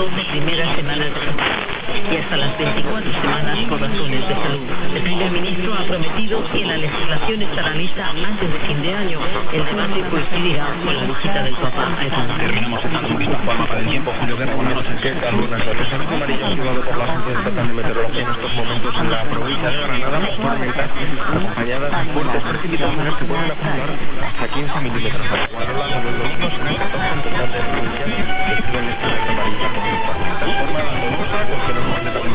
12 primeras semanas y hasta las 24 semanas por razones de salud. El primer ministro ha prometido que la legislación estará lista antes de fin de año. El debate coincidirá con la visita del Papa a Ecuador. Terminamos esta revista Palma para el tiempo. Julio Guerra, buenas noches. ¿Qué tal? Buenas noches. Aviso amarillo activado por la Agencia Estatal de Meteorología en estos momentos en la provincia de Granada. Tormentas acompañadas de fuertes precipitaciones que pueden acumular hasta 15 milímetros. Hablando de los mismos en el 14 en total de provincias reciben esta alerta amarilla por tormentas. Forma la nubosa, con cielos más de